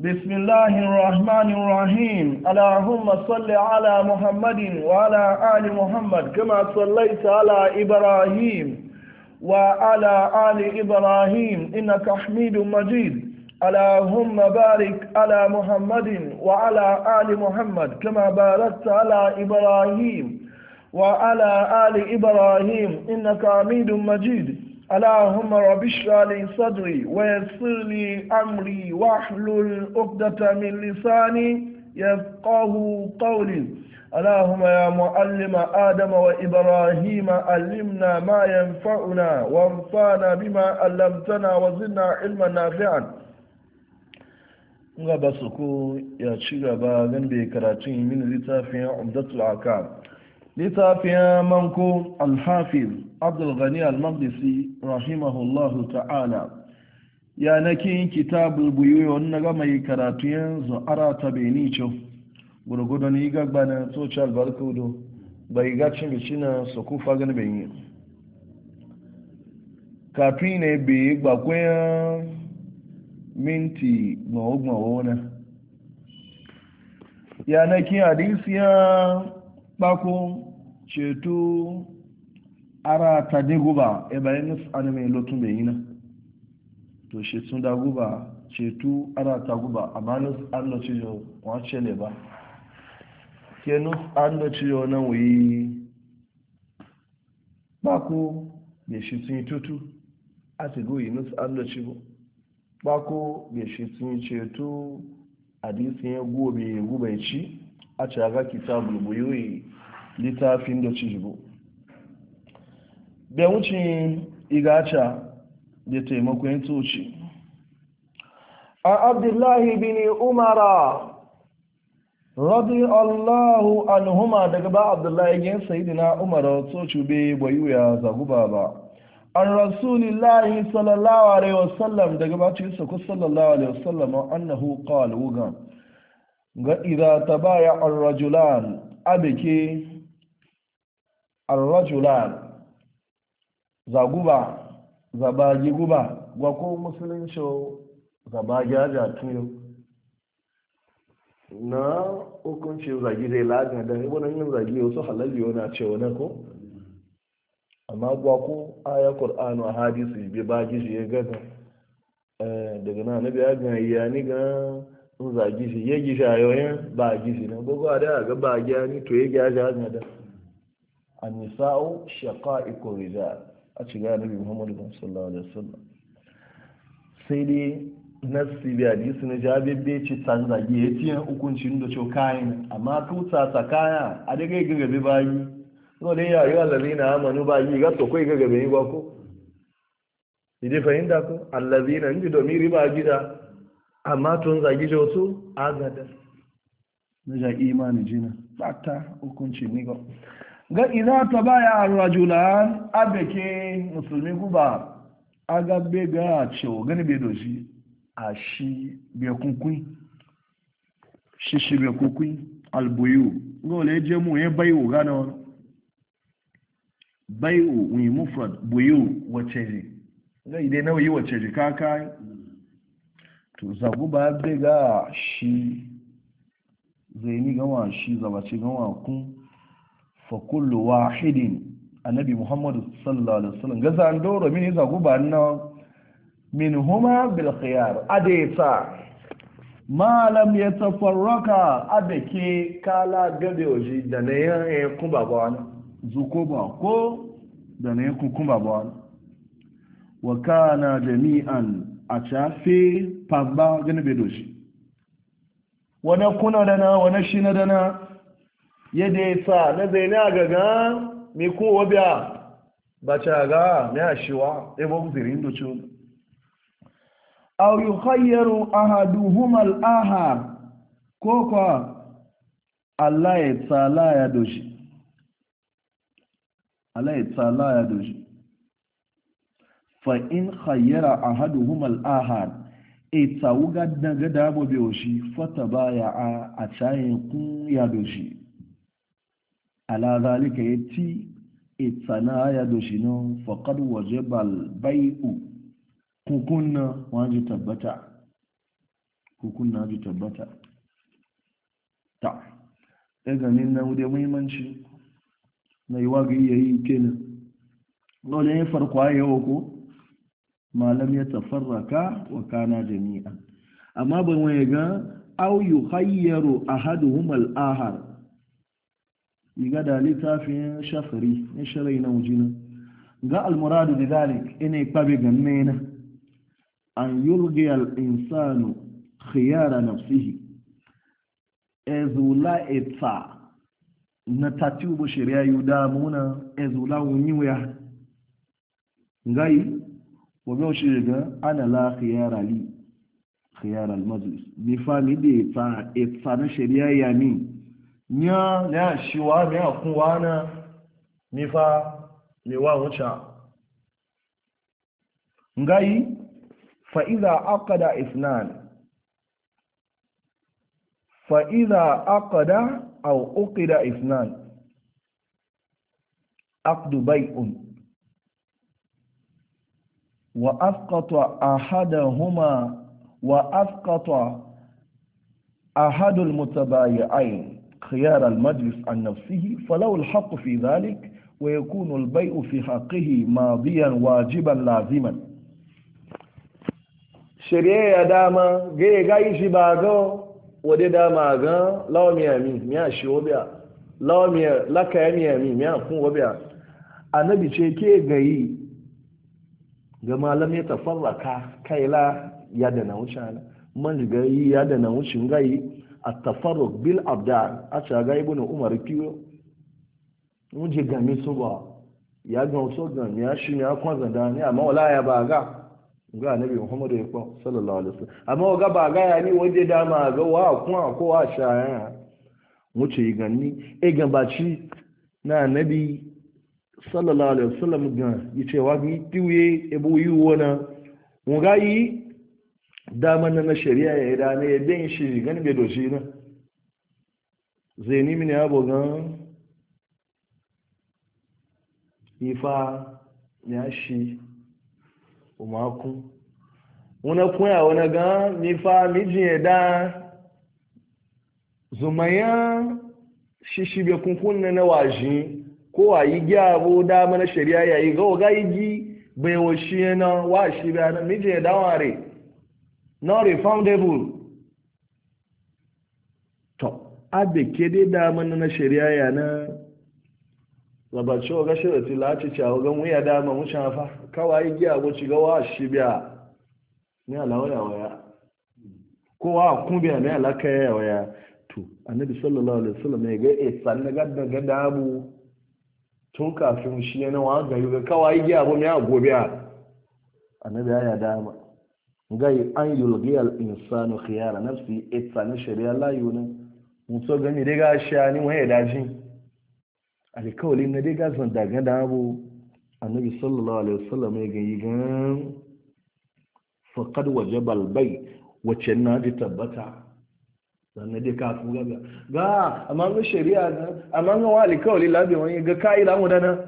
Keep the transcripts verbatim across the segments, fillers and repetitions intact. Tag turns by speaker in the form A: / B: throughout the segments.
A: بسم الله الرحمن الرحيم اللهم صل على محمد وعلى آل محمد كما صليت على إبراهيم وعلى آل إبراهيم إنك حميد مجيد اللهم بارك على محمد وعلى آل محمد كما باركت على إبراهيم وعلى آل إبراهيم إنك حميد مجيد اللهم رب اشرح لي صدري ويسر لي أمري واحلل عقدة من لساني يفقه قولي اللهم يا معلم آدم وإبراهيم علمنا ما ينفعنا وانفعنا بما علمتنا وزدنا علما نافعا nga ba su ko ya ci gaba gan bai karatun min littafin umdatul akam littafin manko alhafiz abdul ghani al-maqdisi rahimahullahu ta'ala ya nake kitabul buyuyi wannan ga mai karatu yanzu ara ta benicho gurgudu ni gagba na social barkudo bai ga cin bici na su kufa gan bai yi kafin ne bai gbakwayan minti gbawo-gbawo na yanakin hadisiya bako ceto ara ta guba e bayan nufi ana mai lotun bai yi na to shi sun da guba ceto ara ta guba amma nufi an da cijo wace ne ba ke nufi an da cijo nan wuyi bako da shi sun yi tutu a ti goyi nufi an da cijo bako da shi sun yi ceto hadisin ya gobe gubaici a caga kitabul buyuyi littafin da ci jibo bai wuce igaca da taimakon toci a abdullahi bin umara radiyallahu anhuma daga ba abdullahi yin sayidina umara toci bai bayuya zaguba ba an rasulillahi sallallahu alaihi wasallam daga bacin sako sallallahu alaihi wasallam annahu qala wuga ga idza tabaya ar-rajulan abike ar-rajulan zaguba zabagi guba gwa ko musulunci zabagi aja tuyo na hukunci zagi zai laga da wannan yin zagi wasu halalli yana cewa na ko amma kuwa ko aya qur'anu a hadisi bai ba gishi ya gaza daga nan nabi ya ga ya ni ga in za gishi ya gishi ayoyin ba gishi na gogo da ga ba giya ni to ya giya ja da an-nisa'u shaqa'iqu rijal a ci ga nabi Muhammad sallallahu alaihi wasallam sai dai nasi bi hadisi na jabibbe ci san zagi ya tiyan hukuncin da cewa kayan amma kuta ta kaya a daga gagabe bayi dole ya yi allazi na amanu ba yi gato kai ga gabe ba ko idi fahimta ko allazi na inji domin riba gida amma tun zagi da wasu agada na ja imani jina bata hukunci ni ga ga idza tabaya ar-rajulan abeke musulmi guba aga be ga cewa gani be doshi a shi be kunkun shi shi be kunkun albuyu gole je mu e bayu ga na bai'u wi mufrad buyu wace ji ga ide nawa yi wace ji kaka to zagu ba be ga shi zai ni gawa shi zabaci gawa kun fa kullu wahidin annabi muhammad sallallahu alaihi wasallam ga zan doro mini zagu ba na min huma bil khiyar adeta ma lam yatafarraka abeke kala gabe oji da ne yan kun baba wani zuko ba ko da ne kukumba ba wani wa kana jami'an a cafe famba gani bai doshi wani kuna dana wani shi na dana yadda ya sa na zai na gaga mai kowa biya ba ca ga mai ashewa ebe zirin doci wani au yi hayyaru ahaduhum al'ahar ko kwa Allah ya tsala ya doshi Allah ya tsala ya doshi fa in khayyara ahaduhum al-ahad e tsawuga daga dabo be oshi fata baya a a chayin kun ya doshi ala zalika yati e tsana ya doshi no faqad wajaba al-bai'u kukunna waji tabbata hukun na ji tabbata ta ganin na wude muhimmanci na yi wagayi ya yi kenan dole ya farko a yawa ko malam ya tafarraka wa kana jami'a amma ban waye ga au yu hayyaru ahaduhum al-ahar yiga da littafin shafari ne sharai na wujina ga al-muradu bi dhalik ina kwabe ganne na an yulgi al-insanu khiyara nafsihi ezula etsa na tatubu shari'a yuda muna ezula wunyiwa ngai wabe shi ga ana la khiyara li khiyara al-majlis bi fami de etsa etsa na shari'a ya ni nya ya shiwa ne akuwa na mi fa mi wa wucha ngai fa idha aqada ithnan فإذا عقد أو عقد اثنان عقد بيع وأسقط أحدهما وأسقط أحد المتبايعين خيار المجلس عن نفسه فله الحق في ذلك ويكون البيع في حقه ماضيا واجبا لازما شريعة داما جاي جاي شباغو wadda dama ga lawa miyami miya shi wabiya lawa miya laka ya miyami miya kun wabiya annabi ce ke gayi ga malam ya tafarraka kaila ya da na wuce ana man ga yi ya da na wuce gayi a tafarruk bil abdan a ce ga ibn umar kiyo muje gami su ba ya ga so ga miya shi ne akwa zanda ne amma wala ya ba ga ga annabi muhammadu ya kwa sallallahu alaihi wasallam amma ga ba ga ya ni waje dama ga wa kuma ko wa shaya muce yi ganni e ga baci na annabi sallallahu alaihi wasallam ga yace wa gi tiwe e bu yi wona mu ga yi dama na shari'a ya da ne den shi gani be do shi na zaini mini abo ga ifa ya shi umakun wani kuya wani ga nifa mijin da zumaya shishibe kunkun na waji ko a yi gyabo dama na shari'a ya yi ga ga yi gi bai washi na washi ba na mijin da ware not refundable to abe kede dama na shari'a ya na labarci ga shirati lati cewa ga wuya dama mu shafa kawai giya go ci ga wa shi biya ne alawaya waya ko wa kun biya ne alaka ya waya to annabi sallallahu alaihi wasallam ya ga e sanna gadda ga dabu tun kafin shi ne wa ga ga kawai giya bo me go biya annabi ya dama gai an yulghi al insanu khiyara nafsi e sanna shari'a la yuna mun so gani daga shani waya daji alkawalin na dai gasan daga dabo annabi sallallahu alaihi wasallam ya gayi gan faqad wajaba albay wacce na ji tabbata sannan dai ka fu gaga ga amma ga shari'a ga amma ga wali kawali labi wani ga kai la mu dana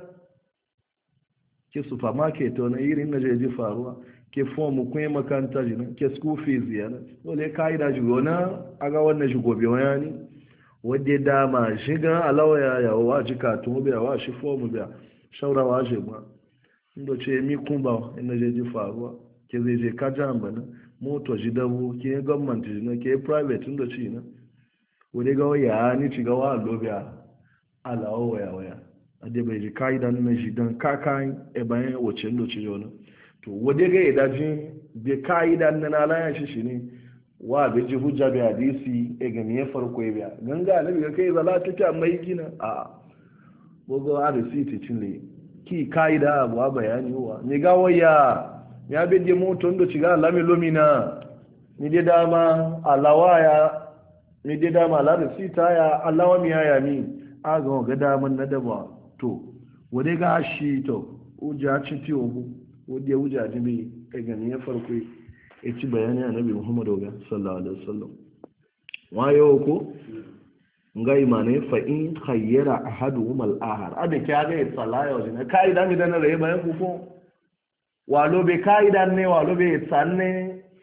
A: ke supermarket to na irin na je faruwa ke form kun yi makanta jina ke school fees yana dole kai da jigona aga wannan shi gobe wani wadda dama shiga alawaya ya wa jika tun biya wa shi fomu biya shaurawa shi ma inda ce mi kumba inda je ji faruwa ke zai je kaja bana moto ji dabu ke gwamnati ji na ke private inda ci na wadda ga waya ni ci ga wa lobiya alawa waya waya ade bai ji kaidan na shi dan kakan e bayan wace inda ci jona to wadda ga idajin bai kaidan na alaya shi shi ne wa bai ji hujja bai hadisi e ga miye farko ya biya ganga na biga kai zala ta ta mai gina a bogo a receipt cin ki kaida abu a bayani wa ni ga waya ya bi je moto ndo ci ga lami lomina ni de dama alawaya ni de dama la receipt ya alawa mi ya mi a ga ga dama na daba to wode ga shi to uja ci ti obu wode uja ji bi e ga miye farko ya ci bayani a nabi muhammadu ga sallallahu alaihi wasallam wayo ko nga imane fa in khayyara ahaduhum al-ahar abe kya ga salaya wa ne kai da mi da na rayi bayan ku ko walo be kai da ne walo be sanne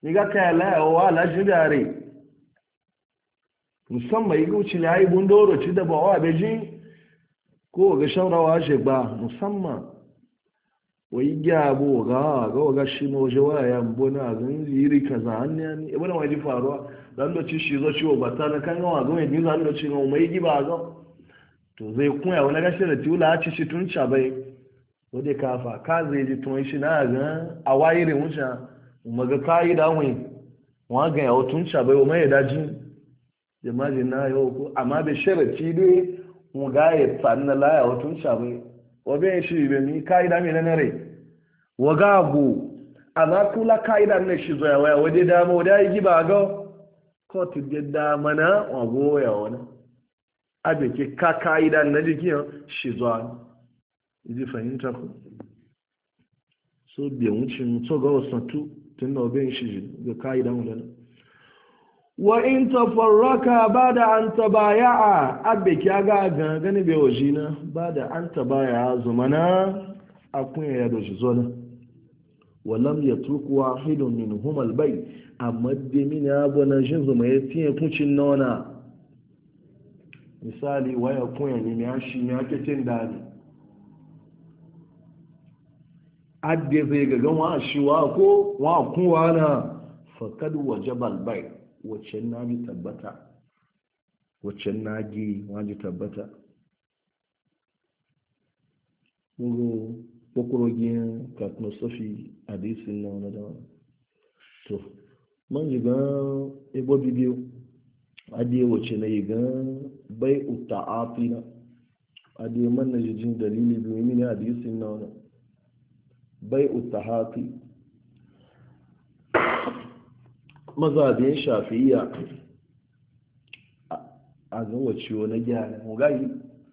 A: ni ga kai la wa la jidare musamman yi guci ne ai bundoro ci da bawa beji ko ga shawarawa she ba musamman wai gyabo ga ga ga shi no je waya mbona zan yiri kaza anni e bana waji faruwa dan do ci shi zo ciwo bata na kan ga ga mai zan do ci no mai giba ga to zai kunya wani gashi da tiula ci shi tun cha bai wade kafa ka zai ji tun shi na ga a wayire wuta maga kai da wani wa ga ya tun cha bai o mai daji jama'a na yau ko amma da sharati dai mu ga ya tsanna la ya tun cha bai wabe shi be mi kaida mi na nare wagago ana kula kaida ne shi zo ya waya wade da mu da yi ba ga ko ti da mana wago ya wona abe ke ka kaida na jiki shi zo ji fahimta ko so bi wucin so ga wasatu tun da wabe shi ga kaida mu da wa in tafarraka bada an tabaya'a abbe kya ga gani be wajina bada an tabaya'a zumana akun ya doji zona walam yatruk wahidun minhum albay amma de min abona jin zuma yatin kucin nona misali waya kun ya ni ya shi ya kecin dani adde zai ga gan shi wa ko wa kun wa na faqad wajaba albay wacce na ji tabbata wacce na ji waji tabbata ƙuro ƙwaƙwarogin katnosofi hadisin na wani da wani to man yi gan ebo bidiyo adiye wacce na yi gan bai uta afi na adiye man na jijin dalili biyu mini hadisin na wani bai uta hafi mazabin shafiya a gawa ciwo na gyara mugayi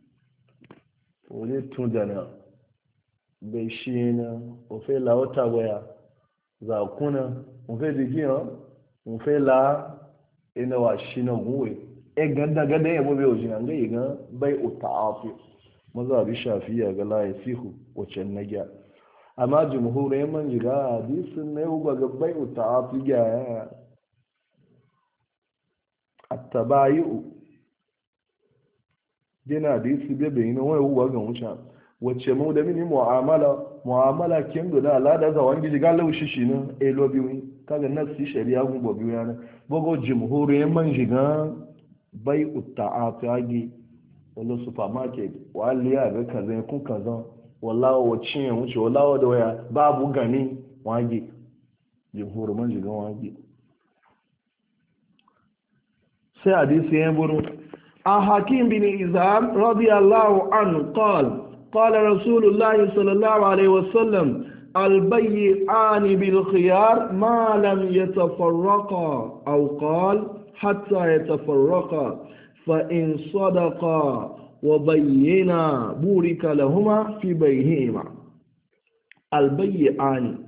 A: wani tundana bai shi na ofe la wata waya za kuna ofe jikiya ofe la ina wa shi na guwe e ganda ganda ya bobe wajen an gai ga bai uta afi mazabin shafiya ga la ya sihu wacce na gyara amma jumhurai man jiga hadisin na yau ga bai uta afi gyara attabayu dina da su bebe ina wani uwa ga wuce wacce mu da mini mu'amala mu'amala kin da alada za wangi ji galau shi shi ne e lobi wi kaga nasi shari'a gun bobi yana bogo jumhur yan man jiga bai utaafagi wala supermarket wali ya ga kaza kun kaza wallahi wacce ya wuce wallahi da waya babu gani wangi jumhur man jiga wangi sai hadisi ya buru a hakim bin izam radiyallahu anhu qal qala rasulullahi sallallahu alaihi wasallam albay'an bil khiyar ma lam yatafarraqa aw qal hatta yatafarraqa fa in sadaqa wa bayyana burika lahumā fi bay'ihima albay'an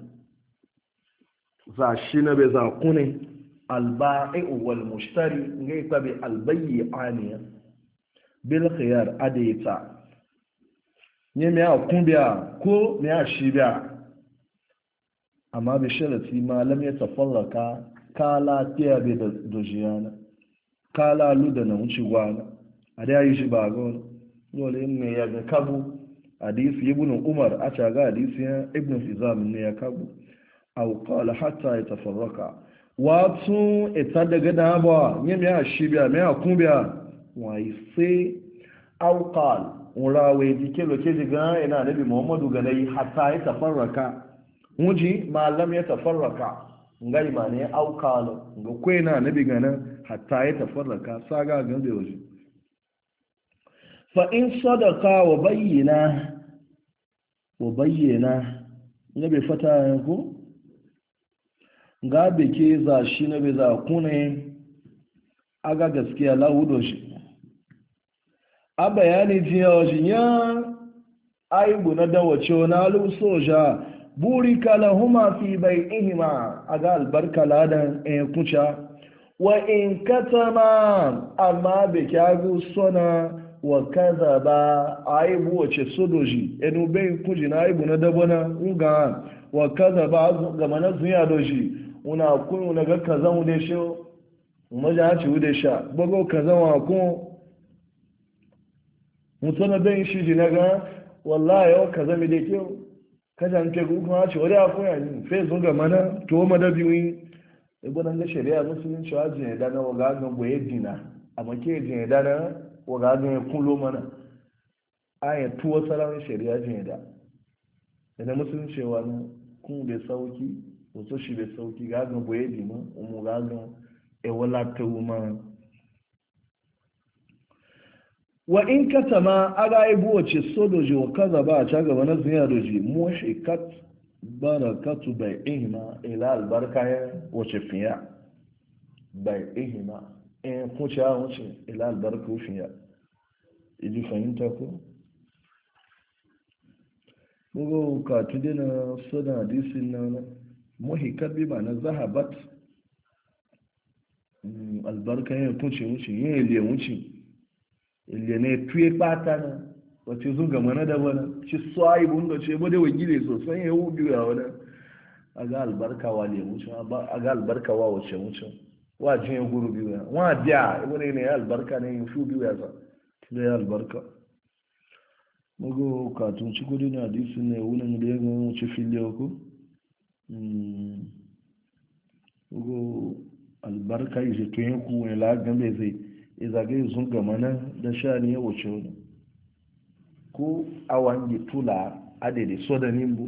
A: za shina be za kune alba'i'u wal mushtari ngai tabi albay'ani bil khiyar adita ne me a kumbiya ko me a shibiya amma bi sharati ma lam yatafarraka kala tiya be da dojiyana kala luda na wuce gwana a da yi shi ba gon dole ne ya ga kabu hadisi ibn umar a ta ga hadisi ibn hizam ne ya kabu aw qala hatta yatafarraka watu ita daga daba nye me a shibiya me a kumbiya wai sai aw qala urawe dike loke diga ina nabi muhammadu ganai hatta yatafarraka muji malam yatafarraka ngai ma ne aw qala ga kwena nabi gana hatta yatafarraka saga ga da waje fa in sadaqa wa bayyana wa bayyana nabi fata ko ga beke za shi na bai za kune aga gaskiya lahudo shi a bayani jiya wajen ya aibu na dawace wani alu soja buri kala huma fi bai ihima a ga albarka ladan in kuca wa in katama amma beke agu sona wa kaza ba aibu wace sodoji enu bai kuji na aibu na dabana nga wa kaza ba ga mana zuya doji una kun una ga kaza mu de sho maja ci wude sha bago kaza wa kun mutuna dan shi ji naga wallahi yau kaza mi de kyau kaza nke ku kuma ci wuri afu ya ni fe zo ga mana to madabi wi e bonan da shari'a musulunci waje da na waga ga boye dina amma ke je da na waga ga kullo mana aya tuwa salawin shari'a je da da musulunci wani kun bai sauki wato shi bai sauki ga ga boye dina umu ga ga e wala ta uma wa in katama aga ibu wace sodoji wa kaza ba a caga wani zuya doji mushikat barakatu bai ihima ila albarka ya wace fiya bai ihima in kuce a wuce ila albarka fiya iji fahimta ko bugu ka tudi na soda hadisin na muhikat bi ma na zahabat albarka ya kuce wuce yin ile wuce ile ne tuye pata na wace sun gama na daba na ci swai bunda ce bude wa gile sosai ya wubi ya wani a ga albarka wa le wuce a ga albarka wa wace wuce wa jin ya guru biyu ya wa biya wani ne ya albarka ne yin shu biyu ya sa da ya albarka mugu katun ci gudu na hadisin ne wunan da ya ga wuce filiya ko mugu albarka yi zai tuyen ku wani lagan bai zai izage sun gama nan da sha ne ya wuce wani ko awan yi tula adede so da nimbu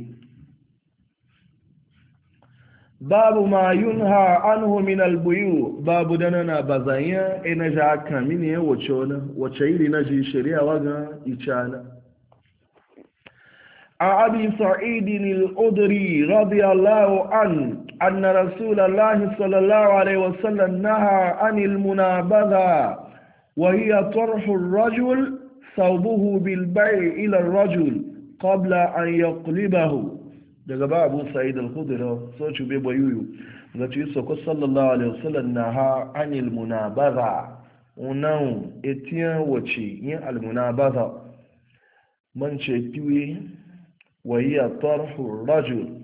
A: babu ma yunha anhu min albuyu babu dana na bazanya ina ja kamini ya wuce wani wace iri na ji shari'a waga icana a abi sa'idin al-udri radiyallahu an anna rasulullahi sallallahu alaihi wasallam naha anil munabaza وهي طرح الرجل ثوبه بالبيع إلى الرجل قبل أن يقلبه daga ba abu sa'id al-khudri so ci be bayuyu ga ci soko sallallahu alaihi wasallam na ha anil munabaza unan etiyan wace yin al-munabaza man ce kiwi wa hiya tarhu rajul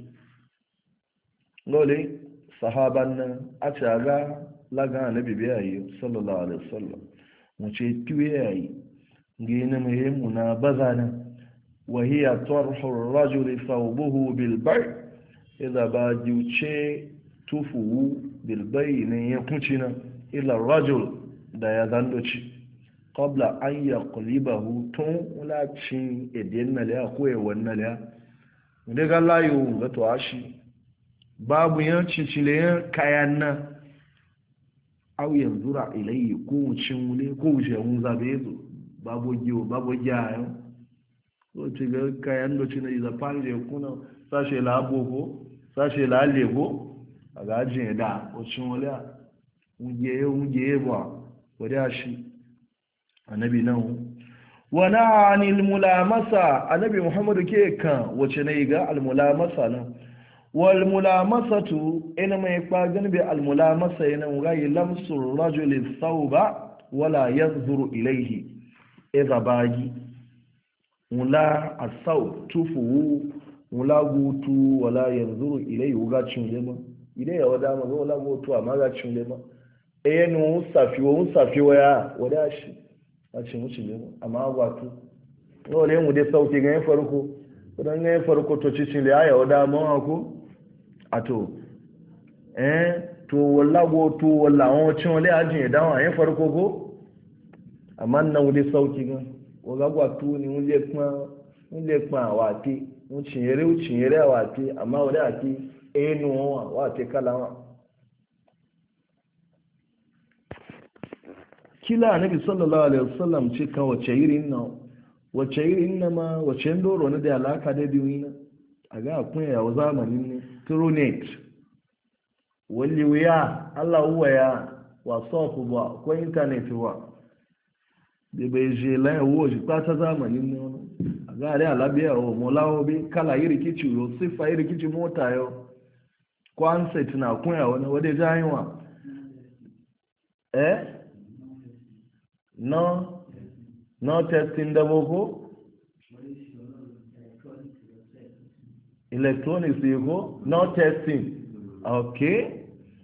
A: lole sahaban nan a caga laga annabi biyayi sallallahu alaihi wasallam mace kiwe yayi gina mai muna bazana wa hiya tarhu rajuli thawbuhu bil bay' idha ba juce tufu bil bay' ne ya kucina ila rajul da ya zandoci qabla an yaqlibahu tun walaci edin na la ko e wannan la daga layu ga to ashi babu yan cicile kayan nan au yanzura ilayhi ko wucin wule ko wuce mun zabe zo babu giwo babu giyayo ko ce ga kayan da cin da fanje kuna sashe la boko sashe la lego a gajin da wucin wule unje unje ba wada shi annabi nan wana anil mulamasa annabi muhammadu ke kan wace ne ga al mulamasa nan والملامسة إنما يقاقن بالملامسة ينغي لمس الرجل الثوب ولا ينظر إليه إذا باجي ولا الثوب تفو ولا غوتو ولا ينظر إليه وغاتشن لما إليه وداما ولا غوتو ما غاتشن لما إنو صافي وصافي ويا وداشي غاتشن وشن لما أما غواتو wale mu dai sauki ga farko dan ga farko to cikin da ya wadama ko ato eh to walla go to walla won cin wale ajin da wa yin farko ko amma nan wudi sauki gan o ga gwa tu ni mun le pon mun le pon wa ti mun cin yere u cin yere wa ti amma wale ati enu wa wa ti kala wa kila annabi sallallahu alaihi wasallam ce kan wace irin nan wace irin nan ma wace ndoro ne da alaka da biyu a ga kun ya zamanin ne tronet wali wuya Allah huwa ya whatsapp ba ko internet ba da bai je la wo ji ta zamanin ne a ga da alabiya o molawo bi kala yiri kici yo sifa yiri kici mota yo ko an sai tuna kun ya wani wade jayinwa eh no no testing da boko electronics ko no testing okay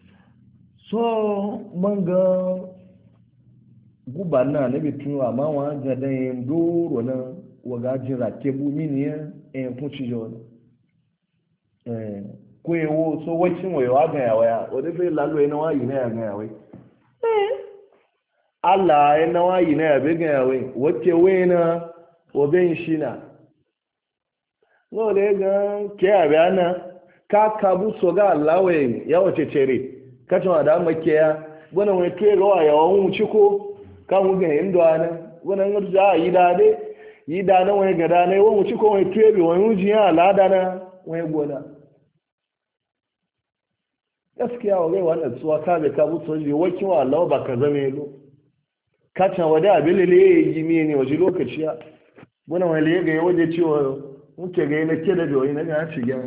A: so manga guba na na bitu amma wa ga da yin doro na waga jira ke bu mini ya en kunci jona eh ko ewo so wacin wayo ga ya waya o de fe lalo ina wa yi na ya ga ya wai eh Allah ina wa yi na ya be ga ya wai wace wena o ben shina no le ga ke abana ka kabu so ga Allah wai ya wace cere ka tuma da makiya gwana wai tuye ga waya wa mu ciko kan wuga hindo ana wannan ngur za yi dade yi dana wani gada ne wani ci ko wani tuye wani wuji ya alada na wani gona gaskiya wa gai wannan tsuwa ka bai ka buto ji wakin wa Allah ba ka zame lo ka can wada abilile yi mi ne waje lokaci ya wannan wani le ga waje ciwo muke ga na ke da doyi na ga ci ga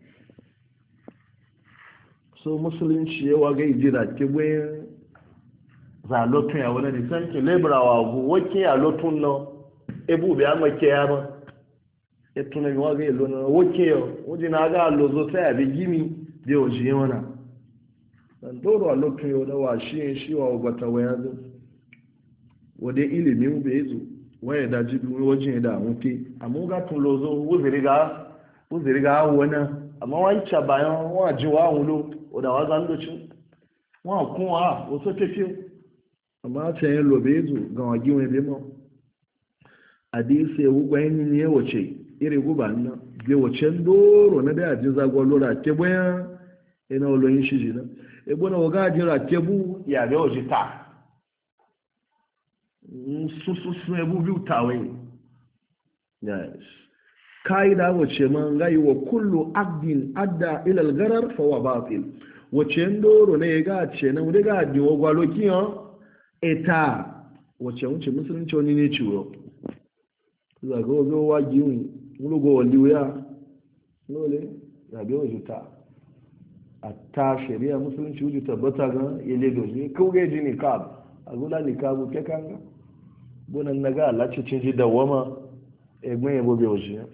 A: so musulunci yawa ga jira ke gwe za lotun ya wani nisan ki lebra wa gu wake ya lotun no ebu bi ama ke ya ma etuna mi wa ga ilo na wake yo wudi na ga lozo sai abi gimi de o ji wana dan doro a lotun yo da wa shi shi wa gwata waya zo wode ilimi u be zo waya da jibi waje da muke amma ga tun lozo wuziri ga wuziri ga wana amma wancan bayan wa ji wa wulo oda wa zan do ci wa kun wa o so tete amma ta yin lobe zu ga wagi wani limon hadisi ya wugwa yin ne wace iri guba nan bai wace doro na da ajin zagwalora ke bayan ina oloyin shi jina ebo na waga ajira ke bu ya bai wace ta sususun ebu biyu tawai yes ka'ida wace man gayi wa kullu abdin adda ilal garar fa wa batil wace doro ne ya ga ce na wuri ga ajin wagwalo kiyan eta wace wuce musulunci wani ne ciwo zaga wazo wagi yi wulugo wali wuya nole zaga waje ta a ta shari'a musulunci wuce tabbata ga ya lagos ne kawai ji nikab a gula nikabu ke kanga bunan na ga alacicin ji dawama egbon yabo bai waje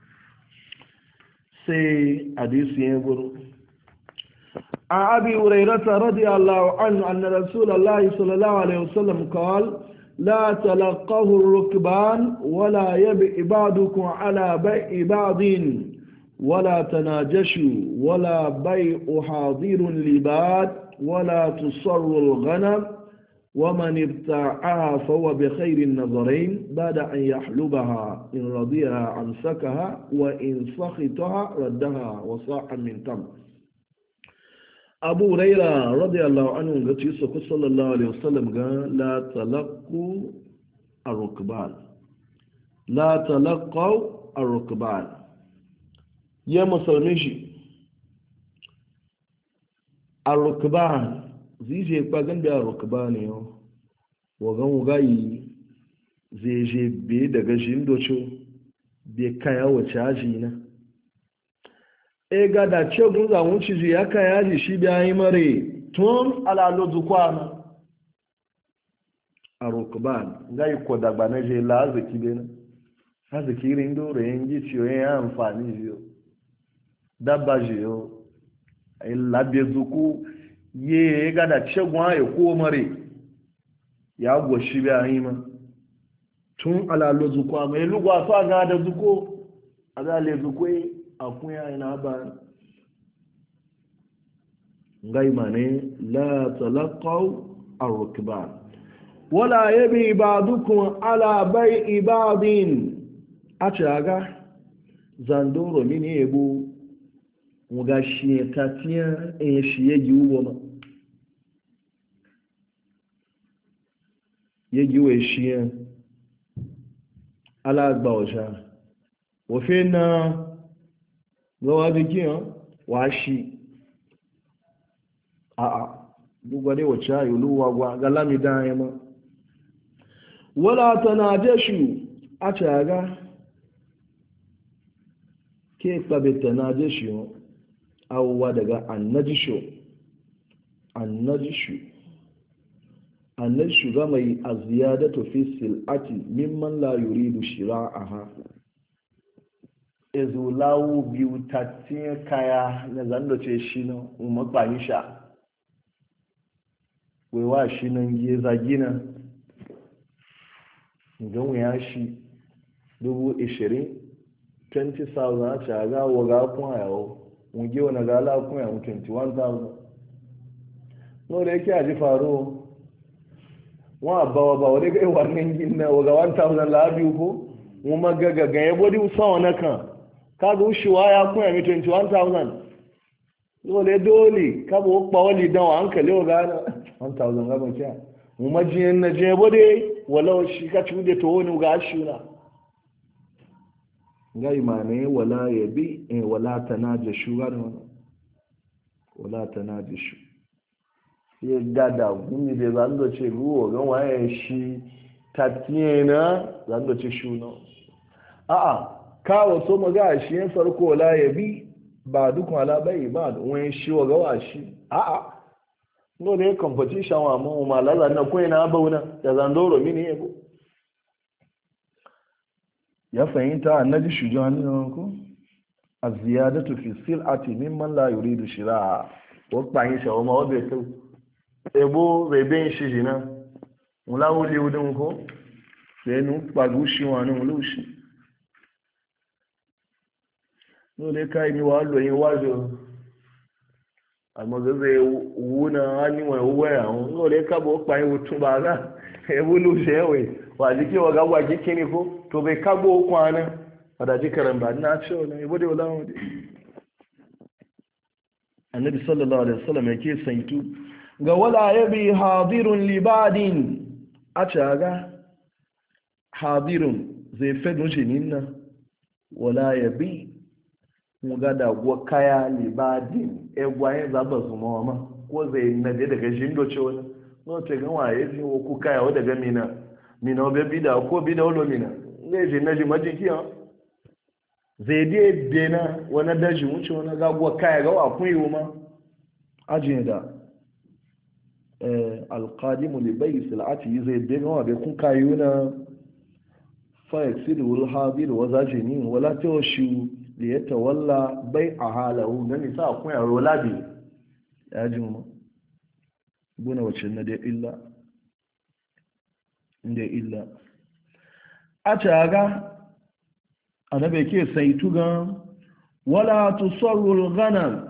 A: sai hadisi ya guru عن أبي هريرة رضي الله عنه أن رسول الله صلى الله عليه وسلم قال لا تلقه الركبان ولا يبئ بعضكم على بيع بعض ولا تناجشوا ولا بيع حاضر لباد ولا تصر الغنم ومن ابتاعها فهو بخير النظرين بعد أن يحلبها إن رضيها أمسكها وإن سخطها ردها وصاعا من تمر abu raira radiyallahu anhu ga ci su sallallahu alaihi wasallam ga la talaqu ar-rukban la talaqu ar-rukban ya musulmi shi ar-rukban zije kwagan da ar-rukban yo wagan gayi zai je be daga jindocho be kaya wace aji na e ga da ce gun za mun ci ya ka yaji shi da yi mare tun alalo zukwana a rukban gai ko da bana je la zaki be na haziki rin do re ngi ci ya amfani jiyo dabba jiyo ai labe zuku ye ga da ce gun ya ko mare ya go shi da yi ma tun alalo zukwa mai lugwa fa ga da zuko azale zukwe akuya ina ba ngai mane la talaqaw ar-rukban wala yabi ba'dukum ala bai'i ba'din achaga zandoro mini ebu muga shi tatia en shi yeji uwo ma yeji we shi ala gba oja wo fe na gawa da kiyan washi a'a gbogbo dai wacce ya yi luwa ga lamida ya ma wala ta na jeshu a caga ke kpabita na jeshu awuwa daga annajishu annajishu annajishu ga mai a ziyadatu fi sil'ati mimman la yuridu shira'aha ezulawu biyu tatin kaya na zando ce shi na umar kwani sha wewa shi nan yi zagina don ya shi dubu ishirin twenty thousand a caga waga kun yawo wunge wani gala kun yawon twenty-one thousand no da yake aji faro wọn abawa ba wadda ga iwa nan gina waga one thousand labi ko wọn magaga ga yabo di usawa na kan kaga ushiwa ya kun yami twenty-one thousand dole dole kaba wakpa wali dan wa hankali waga na one thousand gaban kya wọn majiyan na jebo dai walau shi ka cude to wani ga ashuna ga imane wala yabi eh wala tanajashu ga wala tanajashu ya gada gumi da zando ce ruwa ga waye shi tatiyena zando ce shuna a'a kawo so maga shi yan farko wala yabi ba duk wala bai ba wani shi wa ga washi a'a no ne competition wa mu malaza na ko ina bauna da zandoro mini yego ya fahimta annabi shujan ko az-ziyadatu fi sil'ati mimman la yuridu shira'a wa bayin shawo ma wabe to ebo bebe shi jina mula wuli udun ko sai nu pagushi wa nu lushi no le kai ni wa lo yin wajo almogaze wuna ani wa uwe awon no le kabo pa yin utun ba ga ebo lu sewe wa jike wa gagwa jike ni ko to bai kabo kwana wadda jikaran ba na ce wani ibo da wulawa da annabi sallallahu alaihi wasallam yake saitu ga wala yabi hadirun libadin a caga hadirun zai fedun shi ninna wala yabi mu ga da gwa kaya libadin egwaye zaba su mawama ko zai nade daga shindo ce wani no ce gan waye ji ku kaya wa daga mina mina obe bida ko bida wolo mina ne je na ji majikiya zai dai dena wani daji wuce wani gaguwa kaya ga wakun yi ma ajiye da alkadimu libai sil'ati zai dena wa bai kun kayi na fayaksiri wuri habiru wa zaje ni wala ta washi da ya tawalla bai a halahu na nisa kun yaro labi ya ji ma buna wacce na dai illa inda illa a caga annabi ke sai tuga wala tusarrul ghanam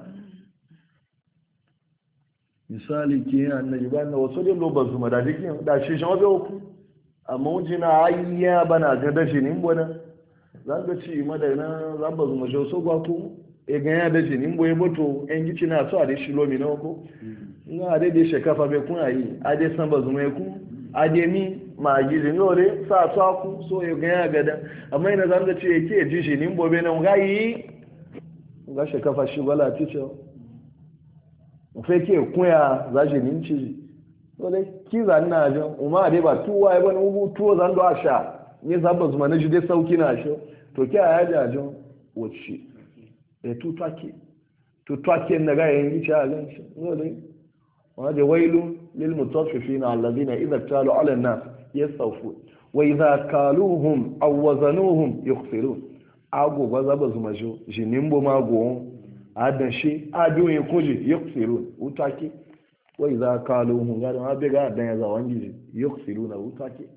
A: misali ke annabi ba na wasu dillo ba su mada dikin da shi shan wabe ku amma wujina ayya bana ga dashi nin bona zan ga ci madana zan ba su majo so gwa ku e ga ya dashi nin boye boto en gici na so a dai shi lomi na ko ina dai dai shekafa be kun ayi a dai san ba su mai ku a dai ni ma gizi nore sa su aku so ya ganya gada amma ina zan da ce yake ji shi nin bobe nan gayi ga shi kafa shi wala tice mu fe ke kuya za shi nin ci dole ki zan na jo umma dai ba tuwa ya bani ubu tuwo zan do asha ni sabba zuma na ji dai sauki na shi to ki aya ja jo wuce e tu take tu take na ga yin ci a gan shi dole wa da wailu lil mutaffifina alladhina idha talu ala an-nas yastawfu wa idha kaluhum aw wazanuhum yukhsirun ago baza bazu majo jinimbo mago adan shi adun kuji yukhsirun utaki wa idha kaluhum gadan abega adan ya zawangi yukhsiruna utaki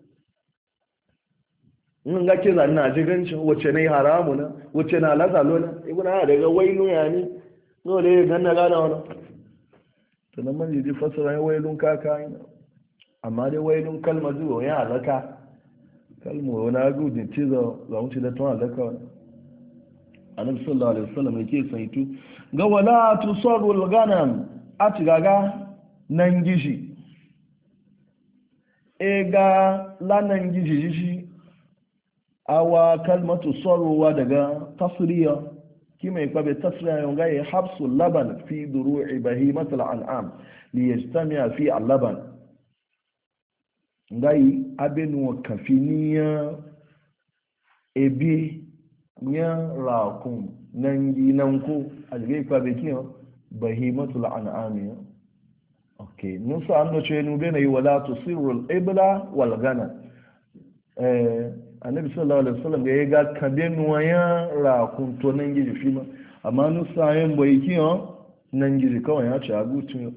A: mun ga kiza ina ji gancin wace ne haramu na wace na lazalo na ibuna daga wailu yani no le ganna gana wannan to nan man ji fasara wailun kaka ina amma dai wailun kalma zuwa ya halaka kalma wani gudun cizo za mu ci da tun halaka wani annabi sallallahu alaihi wasallam yake saitu ga wala tusarrul ghanam a ci gaga nan gishi e ga lanan gishi shi awa kalmatu sarruwa daga tasriya ki mai kwabe tasriya yau ga ya habsul laban fi duru'i bahimatul an'am li yajtami'a fi al-laban ngai abenu kafiniya ebi nya rakun nangi nanku alge kwabe kiyo bahimatul an'am okay nusa ando che nu bena yi wala tusirul ibla wal ghana eh annabi sallallahu alaihi wasallam ga ga kabe nuwaya ra kun to nan gidi fima amma nu sayen boy kiyo nan gidi kawai ya ci agutu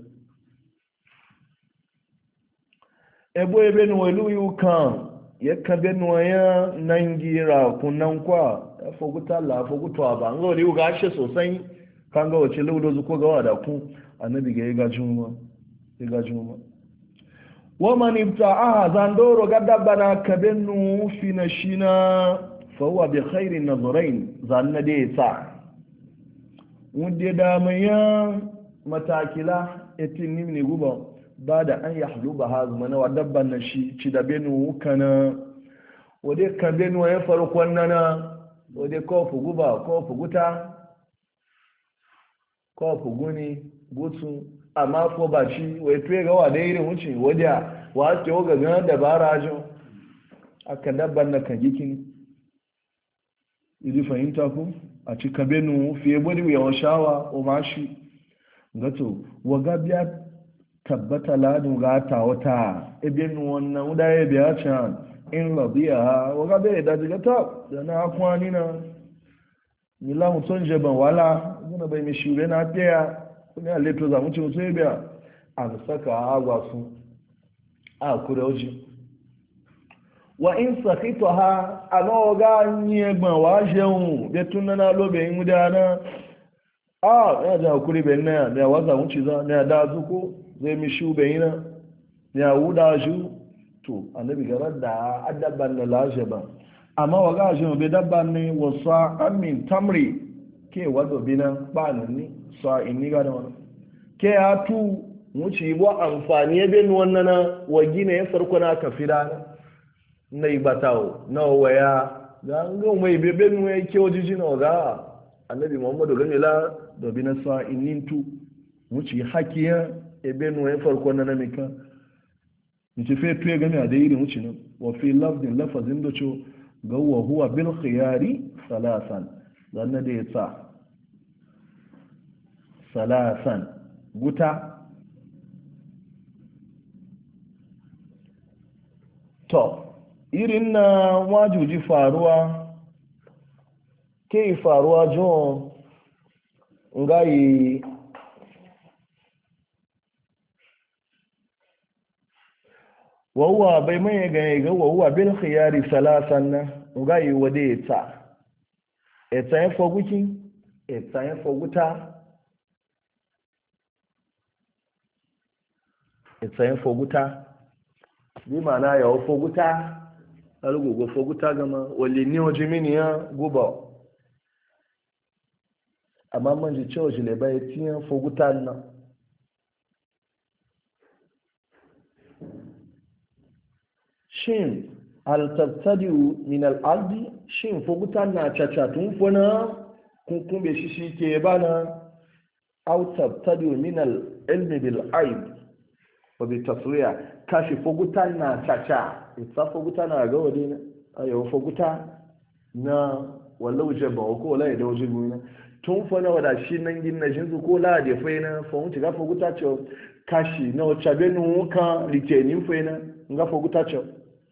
A: ebo ebe nu welu yu kan ya kabe nuwaya nan gira kun nan kwa ya foguta la foguto aba ngo ri ga she sosai kan ga wace ludo zuko ga wada ku annabi ga ga juma ga juma waman ibta'aha zandoro gadabana kabenu fina shina fa huwa bi khairin nazarain zanna de ta wunde da maya matakila etin nimni guba bada an yahluba hazma na wadabban na shi ci da benu kana wade kabenu ya farkon nana wade kofu guba kofu guta kofu guni gutsu amma ko ba shi wai tuye ga wa da irin wuce wadda wa ce ga ganin dabara ajin aka dabban na kan gikin idi fahimta ku a cika benu fiye bari yawon shawa o mashi gato waga biya tabbata ladin gata wata ibin wannan wuda ya biya can in rabiya waga bai da daga ta da na kwani na nila mutum jaban wala muna bai mai shure na fiya kuma ya leto za mu ce mutum ya biya a saka agwa su a kure oji wa in sakito ha a nawa ga yi egban wa jẹun bai tun na lobe yin mudana a ya da kuri bai na ya waza mu ci za na ya da zuko zai mi shu bai na ya wuda ju to annabi garar da adaban na laje ba amma wa ga jẹun bai dabban ne wasa amin tamri ke wado binan ba ni sa inni ga da wani ke ya tu wuce bo amfani ya bin wannan wa gina ya farko na kafira na ibatawo na waya ga ngo mai bebe nu ya ke ojiji na ga annabi muhammadu gani la da bin sa innin tu wuce hakiya e benu ya farko na na mika wuce fe tuye gami a dai irin wuce nan wa fi lafzin lafazin da cho ga wa huwa bil khiyari salasan zanna da ya sa salasan guta to irin na wajuji faruwa ke faruwa john ngayi wawwa bai mai gane ga wawwa bil khiyari salasan na ngayi wade eta eta yin foguki eta yin foguta eta yin foguta bi mana ya foguta alugogo foguta gama wali ni ojimini ya guba amma man ji cewa jile bai tiyan foguta na shin altattadiu min al'ardi shin foguta na cacatun funa kunkumbe shi shi ke bana autabtadiu min al'ilmi bil'aib wa bi tasriya kashi foguta na caca ita foguta na ga wani na ayo foguta na wallau jaba ko la da waje gona tun fa na wada shi nan gin na jinsu ko la da fa na fa mun ga foguta ce kashi na wacce benu ka litenin fa na ga foguta ce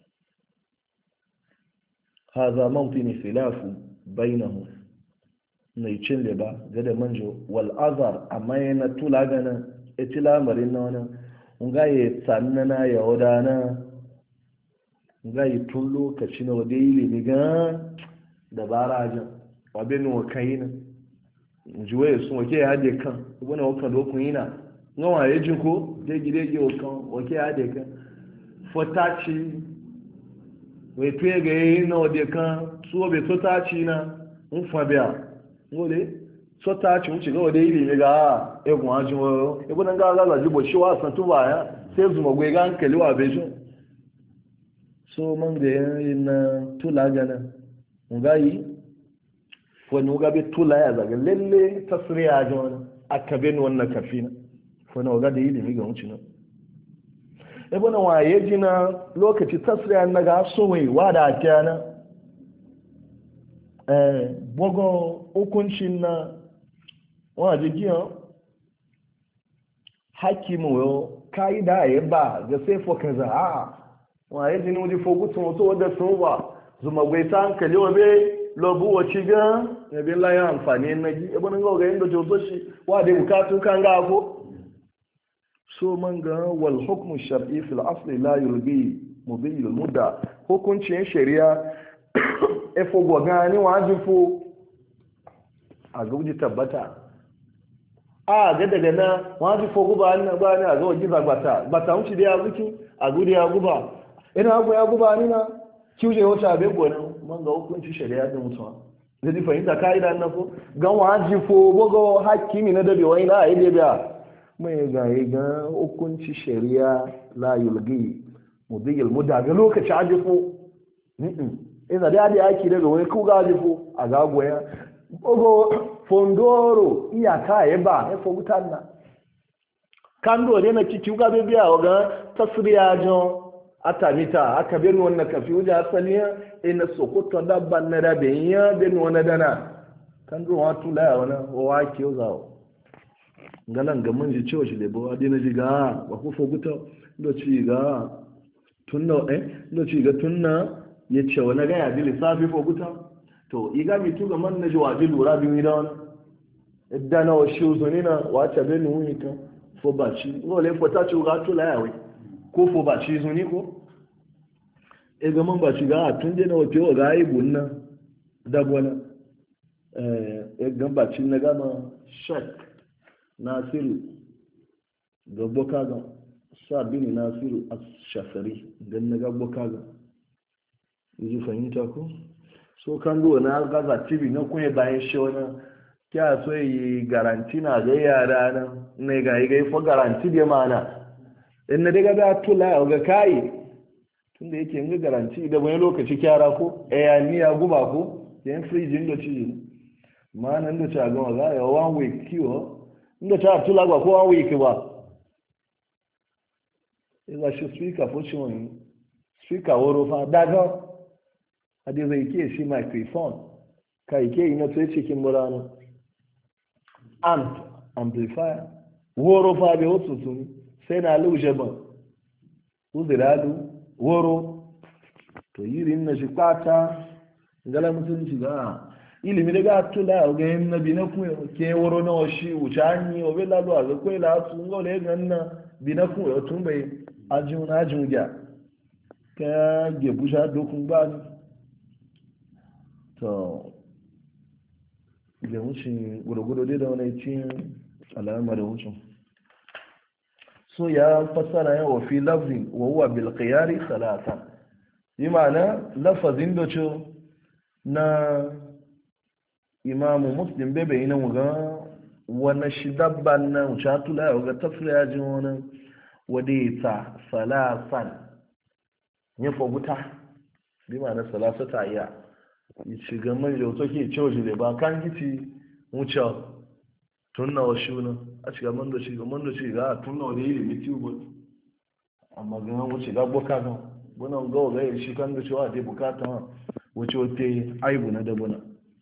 A: hadha mawtin khilafu bainahum mai cin leba ga da manjo wal azar amma yana tula gana itila marin na wannan nga yi tsannana ya wadana nga yi tun lokaci na wadda yi limi ga dabara ajin wabin wa kai na juwaye sun wake ya haɗe kan wani wakan dokun yi na nga wa ya jin ko dai gide ge wakan wake ya haɗe kan fotaci wai tuye ga yi na wadda kan suwa bai fotaci na n fabiya ngole sota ci wuce ga wadda ilimi ga egun ajin wayo ebe nan ga lalaji bo shi wasan tuba ya sai zuma gwe ga hankali wa bejo so man da yin na tula gana ngayi wani ga be tula ya zaga lalle tasriya ajin wani aka ben wannan kafina wani ga da ilimi ga wuce na ebe nan waye jina lokaci tasriya na ga so wai wada akiyana eh bogo hukuncin na wọ́n àjíjíyàn hakimu yóò káyídá ayé bá gẹ́sẹ́ fọkànzà àà wọ́n ayé jini wọ́n di fogútun tó wọ́n dẹ̀sùn wà zuma gwai ta hankali wa bai lobu wa ci ga ya bin layan amfani na gi ebe nan ga inda jozo shi wa da bukatu kan ga ko so man ga wal hukmu shar'i fil asli la yulgi mubil mudda hukuncin shari'a e fo go gani wajifo a gauji tabbata a ga daga na wajifo guba an ba ni a ga wajiba gbata gbata wuci da ya zuki a gudi ya guba ina abu ya guba ni na kiuje wata be gona man ga hukunci shari'a da mutuwa da di fahimta kaida na ko ga wajifo bogo hakimi na dabe wai na yi da mai ga ga hukunci shari'a la yulgi mubil mudda ga lokaci ajifo ina da da yaki daga wani ku ga ajifo a ga goya bogo fondoro iyaka ya ba ya fogutan na kando ne na kiki ga be biya ga tasriya jo atamita aka be no wannan kafi wuja asaliya ina sokoto dabban na da be ya be no na dana kando wa tula ya wana wa ke zawo ngalan ga mun ji cewa shi lebo adina ji ga ba ku foguta ndo ci ga tunna eh ndo ci ga tunna ya ce wani ga ya bi lissafi foguta to iga mi tuga man na jawabi lura bi mi da wani idda na wa shi uzuni na wace be nu mi to fo ba ci ngole fo ta ci ga to la yawe ko fo ba ci zuni ko e ga man ba ci ga tun je na wa to ga yi bunna da bona eh e ga ba ci na ga ma shak nasiru ga boka ga sabini nasiru as-shafari dan na ga boka ga yi fahimta ko so kan do na gaza tibi na kunye bayan shi wani kya so yi garanti na ga yara nan ne ga yi gaifo garanti da mana in na daga da tula ga kai tunda yake yin garanti da wani lokaci kyara ko eh ni ya guba ko yan fridge ndo ci ma nan da ta ga ga ya one week kiwo inda ta tula ga ko one week ba ila shi speaker fo shi wani speaker woro fa daga hadi zai ke shi microphone kai ke ina tsaye cikin murana amp amplifier woro fa be wasu sun sai na luje ban uziradu woro to yirin na shi kwata ngala musulunci ga ilimi daga tula ga yin nabi na ku ke woro na washi wucani o be lalu a ko la su ngole ganna bi na ku o tun bai ajun ajun ja ka ge busha dokun ba ni to da wucin gudugudu dai da wani cin alama da wucin so ya fassara yawa fi lafzin wa huwa bil qiyari salatan yi ma'ana lafazin da ce na imamu muslim bebe yi nan ga wani shi dabban nan shatula ya ga tafriya jin wani wadata salatan ya faguta bi ma'ana salasata iya shiga manja wato ke cewa shi da ba kan gici wuce tun na wa shuna a shiga manda shiga manda shiga tun na wani ilimi tubu amma ganin wuce ga boka kan bunan gawa ga yi shi kan da cewa dai bukata wuce wata aibu na dabuna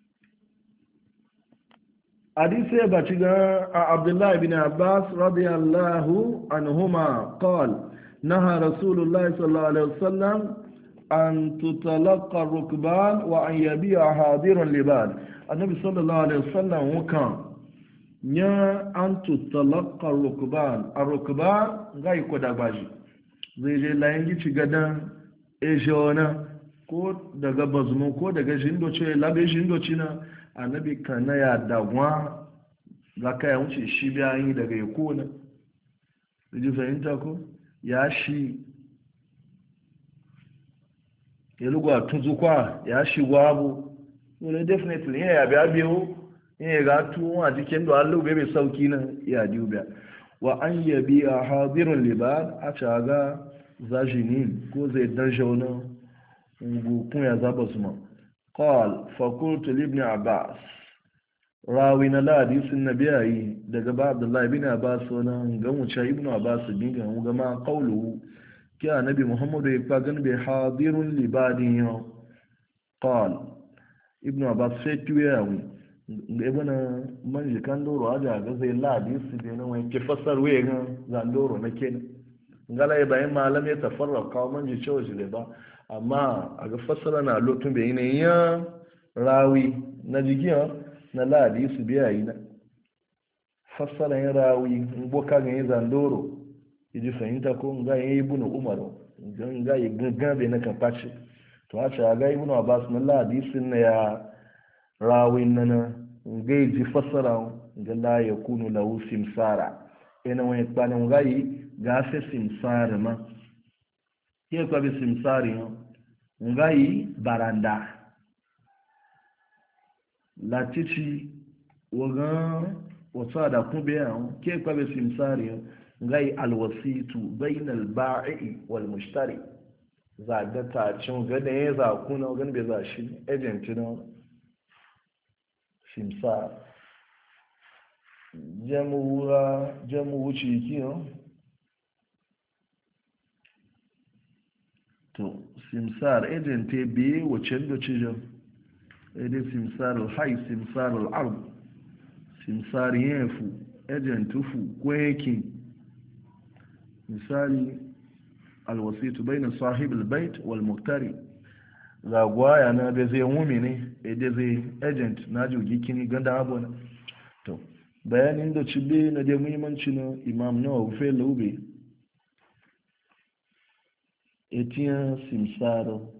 A: hadisi ya baci ga a abdullahi bin abbas radiyallahu anhuma qal naha rasulullahi sallallahu alaihi wasallam an tutalaka rukban wa an yabiya hadiran liban annabi sallallahu alaihi wasallam wukan ya an tutalaka rukban a rukban ga yi kwada baji zai je layin gici gadan ejona ko daga bazumu ko daga shindoci labe shindoci na annabi kana ya dagwa ga kai wuce shi bayan daga yakona ji fahimta ko ya shi ya lugwa tuzukwa ya shigo abu wani definitely ya yabi abiyo ya ga tuwon a jikin da allu bai sauki nan ya dubiya wa an yabi a hadirin liban a caga zajinin ko zai dan shauna gukun ya zaba su ma qal fakultu libni abbas rawi na ladisin na biyayi daga ba abdullahi bin abbas wani ga wuce ibn abbas bin ga gama qawluhu كان نبي محمد يقول بحاضر لبادين قال ابن عباس فتوى ابن من كان دورو اجا زي لا دي سيدنا وين كفسر وين زان دورو نكين قال يا باي ما لم يتفرق قوم من يشوج لبا amma a ga fassara na lotun bai ne ya rawi na jigiya na ladi su biya yi na fassara yin rawi boka ga yi zandoro iji fahimta ko ga yi ibnu umaru ga yi gangabe na kafaci to a ce a ga ibnu abbas na ladi sun na ya rawi na na ga yi ji fassara ga la ya kunu lahu simsara ina wani kwanan ga yi ga fi simsara ma ke kwa bi simsari nga yi baranda latici wagan wata da kube yawon ke kwa bi simsari nga yi alwasitu bainal ba'i wal mushtari zaga ta cin gada ya zaku na wagan bai za shi ejenti na simsar jamuwa jamuwa ciki to simsar agent te biye wacce da cijin ede simsar al-hay simsar al-ard simsar yefu agent tufu kweki misali alwasitu bayna sahib al-bayt wal muqtari la gwaya na da zai mumi ne ede zai agent na jugi kini ganda abuna to bayanin da cibe na da muhimmanci na imam nawawi fe laube etiyan simsaro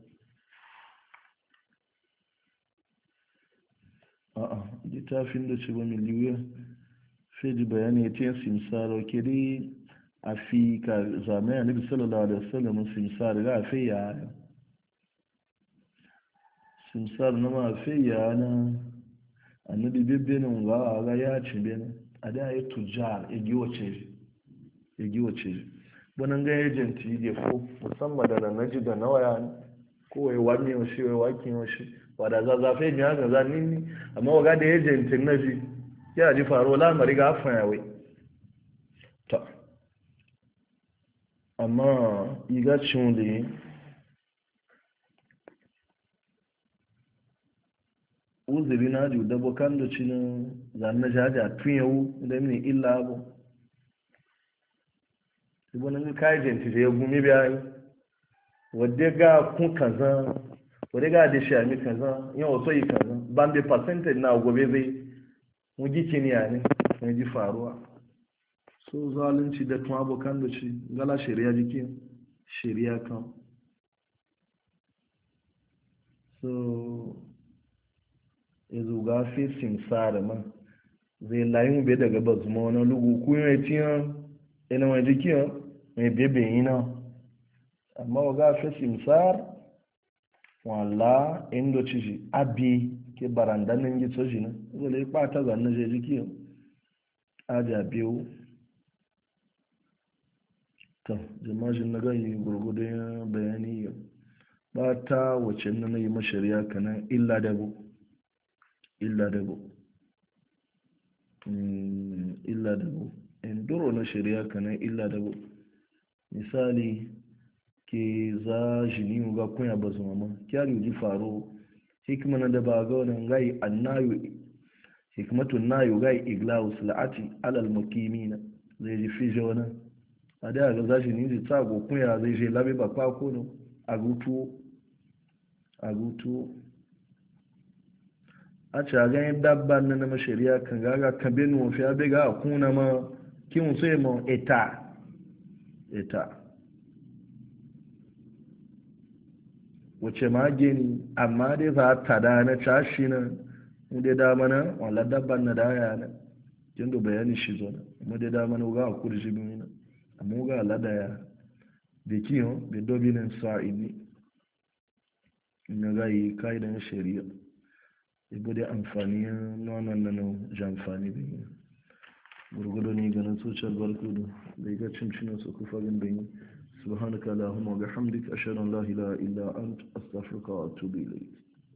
A: a'a littafin da ci ba miliyoyi feji bayani etiyan simsaro kiri a fi ka zame a nabi sallallahu alaihi wasallam simsaro ga a fi ya simsaro na ma a fi ya na annabi bibbenin ga a ga ya ci bene a da ya tujar igi wace igi wace wani ga ejenti da fo musamman da na naji da nawaya kowai wani yaushe wai wakin yaushe wadda zazzafe ne haka za nini amma waga da ejenti na ji ya ji faruwa lamari ga afan yawai ta amma iga cin da uzuri na ji da bukan da cinin zanen jaja tun yawu da mini illa abu ibonin kayan da ya gumi bayan wadda ga kun kaza wadda ga da shami kaza yin wato yi kaza ban da percentage na gobe zai wuji kiniya ne mai ji faruwa so zalunci da tun abokan da ci gala shari'a jikin shari'a kan so ya zuga fi simsara ma zai layin bai daga bazuma wani lugu kuyin ya tiyan ina mai jikin mai bebe yi na amma waga fi simsar wala indo ciji abi ke barandanin gito ji na zai kpata zanen je jiki aja biyu ta jama'ajin na gani gurgudun bayani yau ba ta wacce na yi mashari'a kanan illa dabo illa dabo illa dabo indoro na shari'a kanan illa dabo misali ke za jini ga kunya ba su mama kyari ji faro hikima na da ba ga wani gai annayu hikmatun nayu gai iglaus la'ati alal makimina zai ji fi jona a da ga za jini ji tsago kunya zai je labe ba kwa kono a gutu a gutu a ci a ganin dabban na na mashari'a kan gaga kan benu mafi abe ga kuna ma kin sai ma eta eta wace magini amma dai za ta da na cashi na inda dama na wala dabban na daya na kin da bayani shi zo na mu da dama na ga kurji bi na amma ga lada ya da kiyo da dobinin sa'idi na ga yi kaidan shari'a ibu da amfani nonon nan jamfani bi gurgudu ne ganin social barkudu da ga cincin su kufa gindin subhanaka allahumma wa bihamdika ashhadu an la ilaha illa anta astaghfiruka wa atubu ilayk